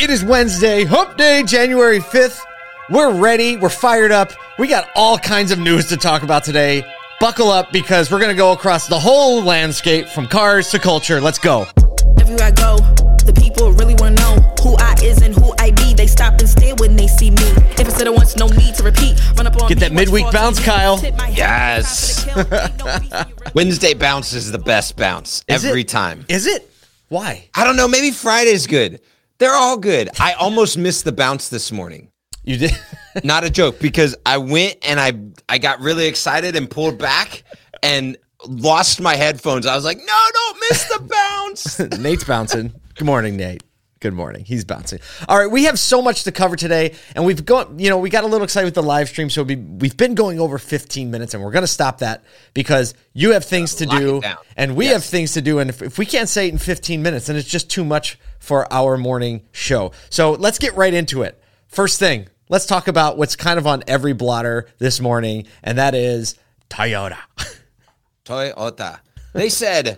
It is Wednesday, Hump Day, January 5th. We're ready. We're fired up. We got all kinds of news to talk about today. Buckle up because we're going to go across the whole landscape from cars to culture. Let's go. Everywhere I go, the people really want to know who I is and who I be. They stop and stare when they see me. If I said it once, no need to repeat. Run up on Get that midweek bounce, Kyle. Yes. Wednesday bounce is the best bounce every time. Is it? Why? I don't know. Maybe Friday's good. They're all good. I almost missed the bounce this morning. You did? Not a joke, because I went and I got really excited and pulled back and lost my headphones. I was like, no, don't miss the bounce. Nate's bouncing. Good morning, Nate. Good morning. He's bouncing. All right, we have so much to cover today, and we got a little excited with the live stream, so we've been going over 15 minutes, and we're going to stop that because you have things to do, and we have things to do, and if we can't say it in 15 minutes, then it's just too much for our morning show. So let's get right into it. First thing, let's talk about what's kind of on every blotter this morning, and that is Toyota. Toyota. They said,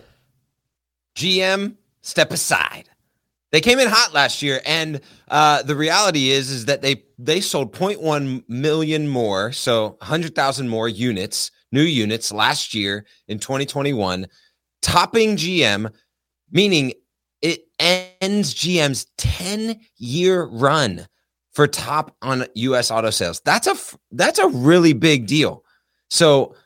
GM, step aside. They came in hot last year, and the reality is that they sold 0.1 million more, so 100,000 more units, new units last year in 2021, topping GM, meaning it ends GM's 10-year run for top on U.S. auto sales. That's a really big deal. So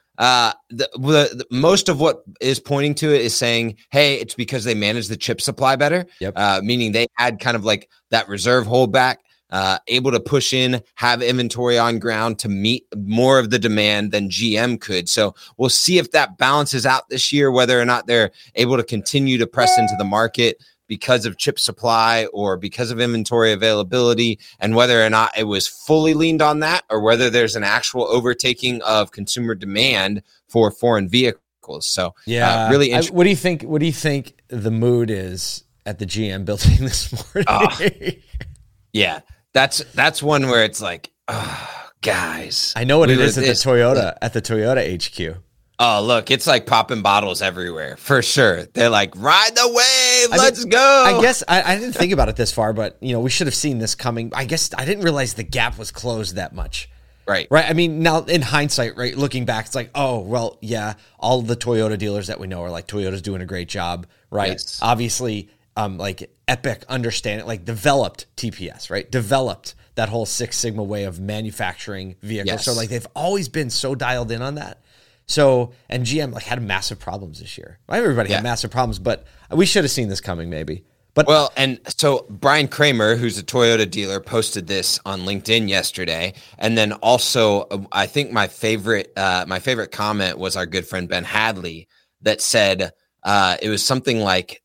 the most of what is pointing to it is saying, hey, it's because they managed the chip supply better. Yep. Meaning they had kind of like that reserve holdback, able to push in, have inventory on ground to meet more of the demand than GM could. So we'll see if that balances out this year, whether or not they're able to continue to press into the market because of chip supply or because of inventory availability, and whether or not it was fully leaned on that or whether there's an actual overtaking of consumer demand for foreign vehicles. So really interesting. What do you think the mood is at the GM building this morning? Yeah, that's one where it's like, oh, guys. I know what it is at the Toyota HQ. Oh, look, it's like popping bottles everywhere, for sure. They're like, ride the wave, let's go. I guess I didn't think about it this far, but we should have seen this coming. I guess I didn't realize the gap was closed that much. Right. I mean, now in hindsight, right, looking back, it's like, oh, well, yeah, all the Toyota dealers that we know are like, Toyota's doing a great job, right? Yes. Obviously, like Epic developed TPS, right? Developed that whole Six Sigma way of manufacturing vehicles. Yes. So like they've always been so dialed in on that. So, and GM had massive problems this year. Everybody had massive problems, but we should have seen this coming maybe. Well, and so Brian Kramer, who's a Toyota dealer, posted this on LinkedIn yesterday. And then also, I think my favorite comment was our good friend Ben Hadley that said it was something like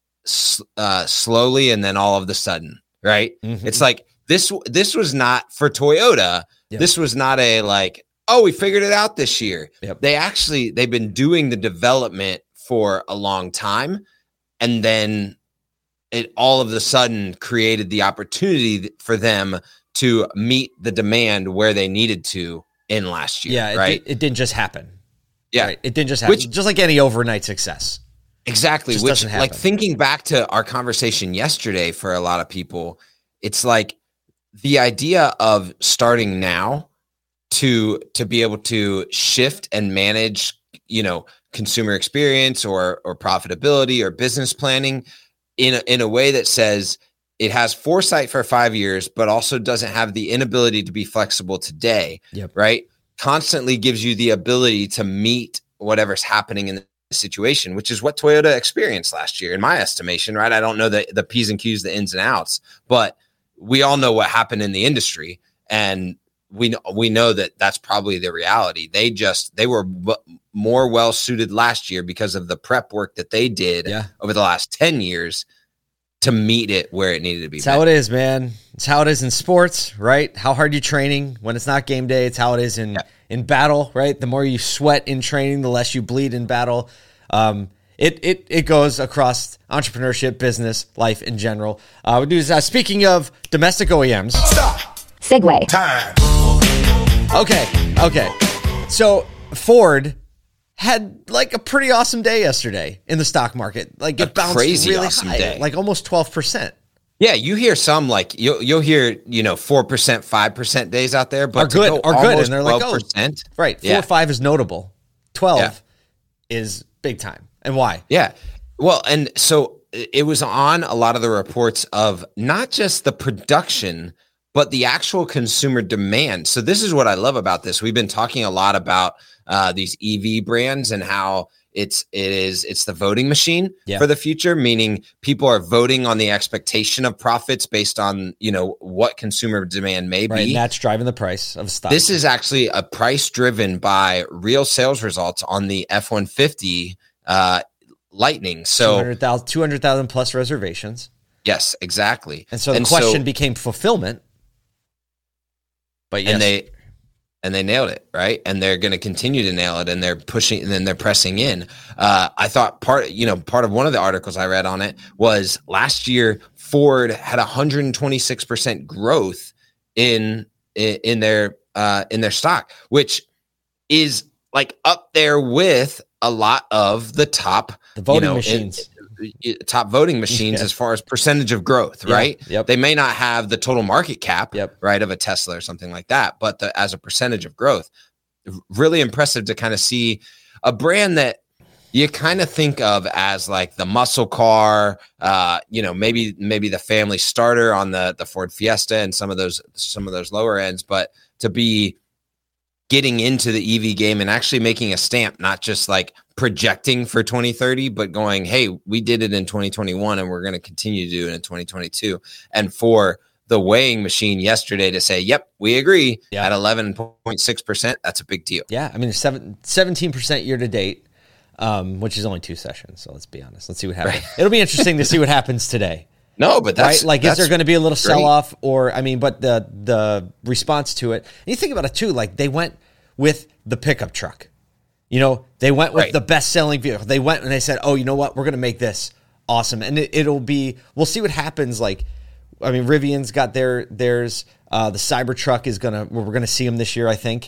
slowly and then all of the sudden, right? Mm-hmm. It's like this was not for Toyota. Yep. This was not a like, oh, we figured it out this year. Yep. They've been doing the development for a long time. And then it all of a sudden created the opportunity for them to meet the demand where they needed to in last year. Yeah, right. It didn't just happen. Yeah. Right? It didn't just happen. Just like any overnight success. Exactly. Which, like, thinking back to our conversation yesterday, for a lot of people, it's like the idea of starting now to be able to shift and manage, consumer experience or profitability or business planning in a way that says it has foresight for 5 years, but also doesn't have the inability to be flexible today. Yep. Right. Constantly gives you the ability to meet whatever's happening in the situation, which is what Toyota experienced last year, in my estimation. Right. I don't know the P's and Q's, the ins and outs, but we all know what happened in the industry, and we know that that's probably the reality. They were more well suited last year because of the prep work that they did over the last 10 years to meet it where it needed to be. It's how it is, man. It's how it is in sports, right? How hard you training when it's not game day. It's how it is in battle, right? The more you sweat in training, the less you bleed in battle. It goes across entrepreneurship, business, life in general. We do this. Speaking of domestic OEMs. Stop. Segue. Time. Okay. So Ford had like a pretty awesome day yesterday in the stock market. Like it bounced really high, like almost 12%. Yeah, you hear some like you'll hear 4%, 5% days out there, but are good, and they're like 12%, right, 4 or 5 is notable, 12 is big time, and why? Yeah, well, and so it was on a lot of the reports of not just the production, but the actual consumer demand. So this is what I love about this. We've been talking a lot about these EV brands and how it's the voting machine for the future, meaning people are voting on the expectation of profits based on, what consumer demand may be. And that's driving the price of stock. This is actually a price driven by real sales results on the F-150 Lightning. So 200,000 plus reservations. Yes, exactly. And so the question became fulfillment. But yes. And they nailed it, right? And they're going to continue to nail it, and they're pushing, and then they're pressing in. I thought part of one of the articles I read on it was last year Ford had 126% growth in their stock, which is like up there with a lot of the top voting machines. Top voting machines as far as percentage of growth, right? Yep. They may not have the total market cap, right, of a Tesla or something like that, but as a percentage of growth, really impressive to kind of see a brand that you kind of think of as like the muscle car, maybe the family starter on the Ford Fiesta and some of those lower ends, but to be getting into the EV game and actually making a stamp, not just like projecting for 2030, but going, hey, we did it in 2021 and we're going to continue to do it in 2022. And for the weighing machine yesterday to say, yep, we agree at 11.6%, that's a big deal. Yeah. I mean, 17% year to date, which is only 2 sessions. So let's be honest. Let's see what happens. Right. It'll be interesting to see what happens today. No, but that's right. Like, is there going to be a little sell off, but the response to it? And you think about it too. Like, they went with the pickup truck. They went with the best selling vehicle. They went and they said, "Oh, you know what? We're going to make this awesome." And it'll be. We'll see what happens. Like, I mean, Rivian's got theirs. The Cybertruck is we're going to see them this year, I think.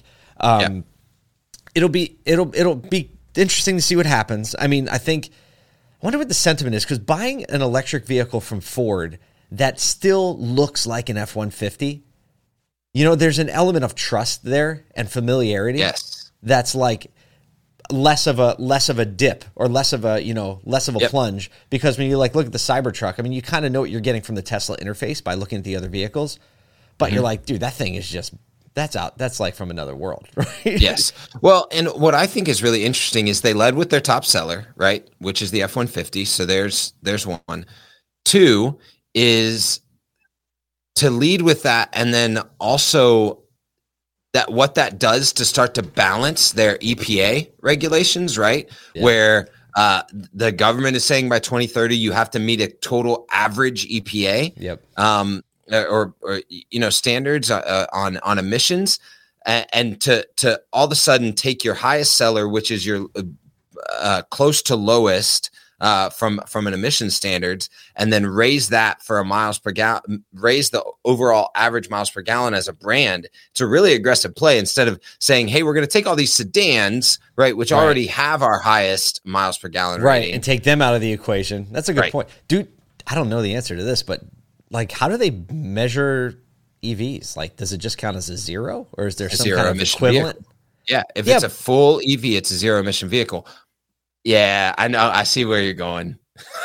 It'll be interesting to see what happens. I mean, I wonder what the sentiment is, because buying an electric vehicle from Ford that still looks like an F-150, there's an element of trust there and familiarity. Yes. That's like less of a dip or less of a plunge, because when you look at the Cybertruck, I mean, you kind of know what you're getting from the Tesla interface by looking at the other vehicles, but you're like, dude, that thing is just, that's like from another world, right? Yes. Well, and what I think is really interesting is they led with their top seller, right, which is the F-150. So there's one. 2 is to lead with that, and then also that what that does to start to balance their EPA regulations, right? Yeah. Where the government is saying by 2030 you have to meet a total average EPA. Yep. Or standards on emissions, and to all of a sudden take your highest seller, which is your close to lowest from an emission standards, and then raise that for a miles per gallon, raise the overall average miles per gallon as a brand. It's a really aggressive play, instead of saying, hey, we're going to take all these sedans, right, which already have our highest miles per gallon rating, and take them out of the equation. That's a good point. Dude, I don't know the answer to this, but like, how do they measure EVs? Like, does it just count as a zero, or is there some kind of equivalent? Vehicle. Yeah, if it's a full EV, it's a zero emission vehicle. Yeah, I know. I see where you're going.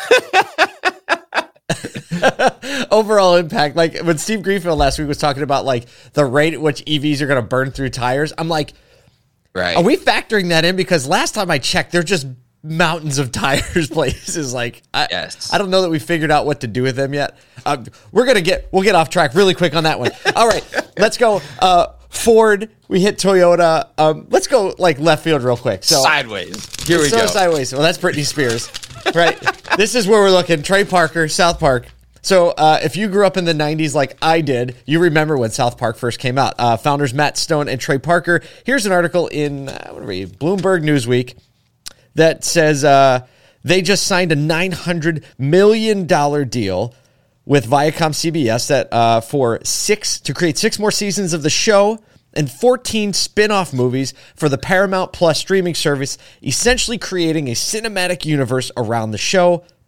Overall impact. Like, when Steve Greenfield last week was talking about like the rate at which EVs are going to burn through tires, I'm like, right? Are we factoring that in? Because last time I checked, they're just mountains of tires places. Like, I don't know that we figured out what to do with them yet. We'll get off track really quick on that one. All right, let's go. Ford, we hit Toyota. Let's go like left field real quick. So sideways. Here we go. Sideways. Well, that's Britney Spears, right? This is where we're looking. Trey Parker, South Park. So if you grew up in the 90s like I did, you remember when South Park first came out. Founders Matt Stone and Trey Parker. Here's an article in Bloomberg Newsweek that says they just signed a $900 million deal with Viacom CBS that to create 6 more seasons of the show and 14 spin-off movies for the Paramount Plus streaming service, essentially creating a cinematic universe around the show,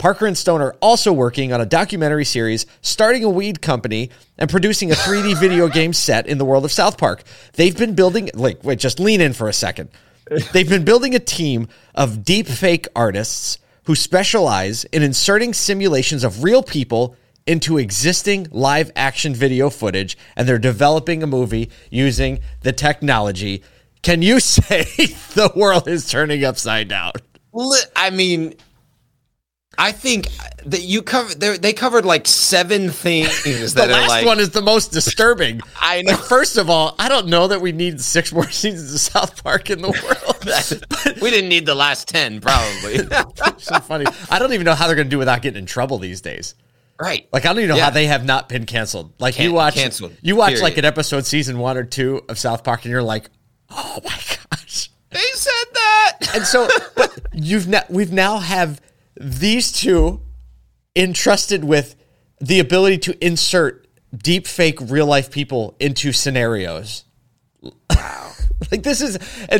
Parker and Stone are also working on a documentary series, starting a weed company, and producing a 3D video game set in the world of South Park. They've been building, wait, just lean in for a second. They've been building a team of deep fake artists who specialize in inserting simulations of real people into existing live action video footage, and they're developing a movie using the technology. Can you say the world is turning upside down? I mean, I think that they covered like 7 things. The last one is the most disturbing. I know. First of all, I don't know that we need 6 more seasons of South Park in the world. We didn't need the last 10, probably. So funny. I don't even know how they're going to do without getting in trouble these days. Right. Like, I don't even know how they have not been canceled. Like, you watch like an episode, season 1 or 2 of South Park, and you're like, oh my gosh. They said that. And so, but we've now have these two entrusted with the ability to insert deep fake real life people into scenarios. Wow. This is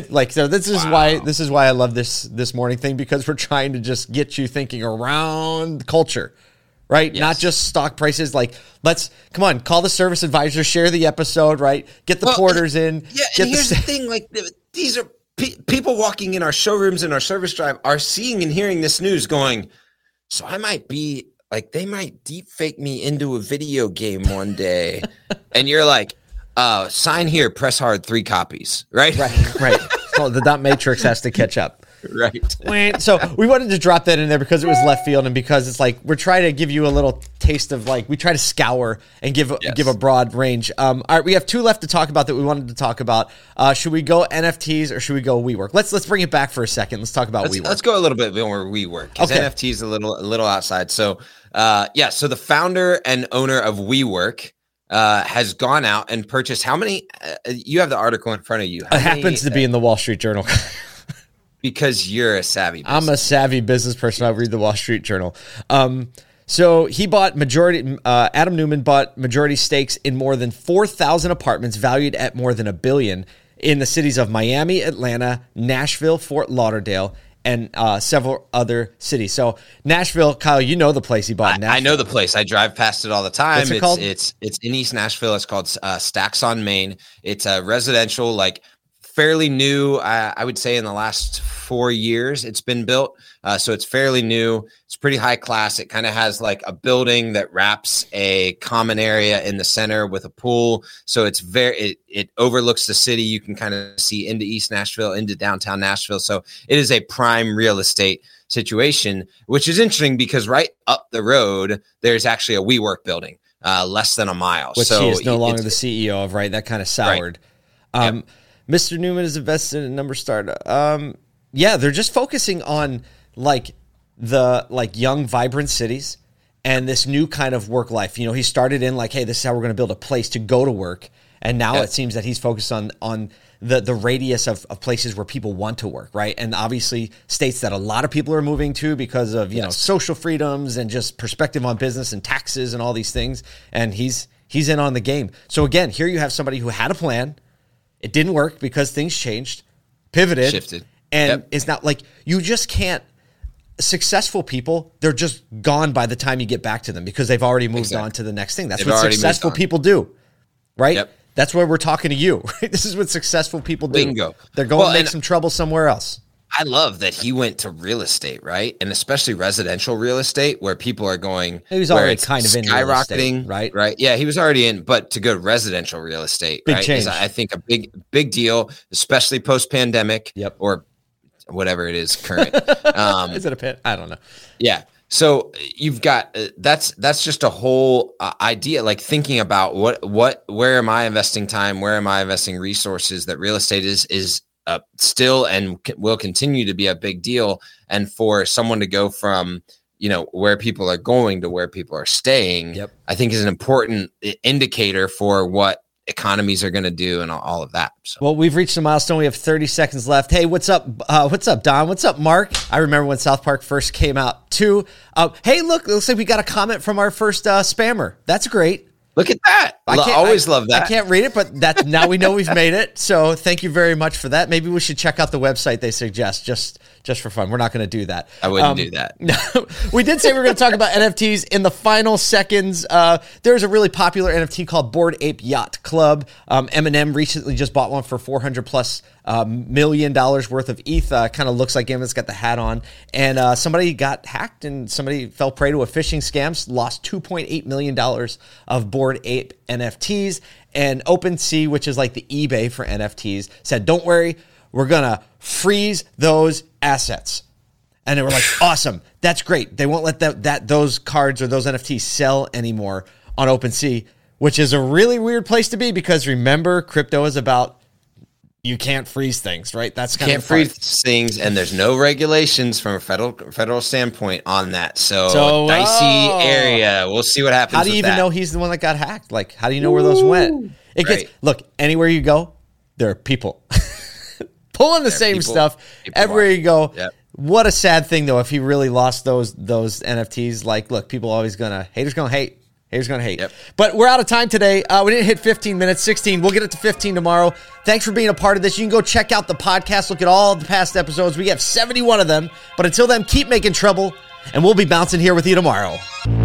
why I love this morning thing, because we're trying to just get you thinking around culture, right? Yes. Not just stock prices. Like, come on, call the service advisor, share the episode, right? Get the porters in. Yeah. And here's the thing, like, these are people walking in our showrooms and our service drive are seeing and hearing this news going, so I might be like, they might deep fake me into a video game one day. And you're like, sign here, press hard, 3 copies. Right. So the dot matrix has to catch up. Right. So we wanted to drop that in there because it was left field, and because it's like we're trying to give you a little taste of, like, we try to scour and give a broad range. All right, we have 2 left to talk about that we wanted to talk about. Should we go NFTs or should we go WeWork? Let's bring it back for a second. Let's talk about WeWork. Let's go a little bit more WeWork, because NFTs a little outside. So so the founder and owner of WeWork has gone out and purchased how many? You have the article in front of you. It happens to be in the Wall Street Journal. Because you're a savvy business. I'm a savvy business person. I read the Wall Street Journal. So he bought Adam Neumann bought majority stakes in more than 4,000 apartments valued at more than $1 billion in the cities of Miami, Atlanta, Nashville, Fort Lauderdale, and several other cities. So Nashville, Kyle, you know the place he bought. I know the place. I drive past it all the time. What's it called? It's in East Nashville. It's called Stacks on Main. It's a residential, like, fairly new. I would say in the last 4 years it's been built. So it's fairly new. It's pretty high class. It kind of has like a building that wraps a common area in the center with a pool. So it's it overlooks the city. You can kind of see into East Nashville, into downtown Nashville. So it is a prime real estate situation, which is interesting because right up the road, there's actually a WeWork building, less than a mile. Which he is no longer the CEO of, right? That kind of soured. Right. Mr. Neumann is invested in Number Startup. They're just focusing on the young, vibrant cities and this new kind of work life. You know, he started in like, hey, this is how we're going to build a place to go to work. And now it seems that he's focused on the radius of places where people want to work, right? And obviously states that a lot of people are moving to because of, you know, social freedoms and just perspective on business and taxes and all these things. And he's in on the game. So again, here you have somebody who had a plan. It didn't work because things changed, pivoted, shifted. And it's not like you just can't. Successful people, they're just gone by the time you get back to them because they've already moved on to the next thing. That's what successful people do, right? Yep. That's why we're talking to you. Right? This is what successful people do. Bingo. They're going to make some trouble somewhere else. I love that he went to real estate, right? And especially residential real estate where people are going. He was already kind of in real estate, right? Right. Yeah, he was already in, but to go to residential real estate, big change. Is, I think, a big deal, especially post-pandemic or whatever it is current. Is it a pit? I don't know. Yeah. So you've got that's just a whole idea, like thinking about where am I investing time? Where am I investing resources? That real estate is still and will continue to be a big deal. And for someone to go from, you know, where people are going to where people are staying, I think is an important indicator for what economies are going to do and all of that. So. Well, we've reached a milestone. We have 30 seconds left. Hey, what's up? What's up, Don? What's up, Mark? I remember when South Park first came out too. Hey, look, it looks like we got a comment from our first spammer. That's great. Look at that. Always love that. I can't read it, but that's now we know we've made it. So thank you very much for that. Maybe we should check out the website they suggest just for fun. We're not going to do that. I wouldn't do that. No, we did say we were going to talk about NFTs in the final seconds. There's a really popular NFT called Bored Ape Yacht Club. Eminem recently just bought one for $400+ million worth of ETH. Kind of looks like him. It's got the hat on. And somebody got hacked and somebody fell prey to a phishing scam, lost $2.8 million of Bored Ape NFTs. And OpenSea, which is like the eBay for NFTs, said, don't worry, we're going to freeze those assets. And they were like, awesome. That's great. They won't let those cards or those NFTs sell anymore on OpenSea, which is a really weird place to be because remember, crypto is about you can't freeze things, right? That's kind of freeze things, and there's no regulations from a federal standpoint on that. So dicey area. We'll see what happens. How do you even know he's the one that got hacked? Like, how do you know where those went? It gets look anywhere you go, there are people pulling the same stuff everywhere you go. Yep. What a sad thing though if he really lost those NFTs. Like, look, people always haters gonna hate. Haters gonna hate. Yep. But we're out of time today. We didn't hit 15 minutes, 16. We'll get it to 15 tomorrow. Thanks for being a part of this. You can go check out the podcast, look at all the past episodes. We have 71 of them. But until then, keep making trouble, and we'll be bouncing here with you tomorrow.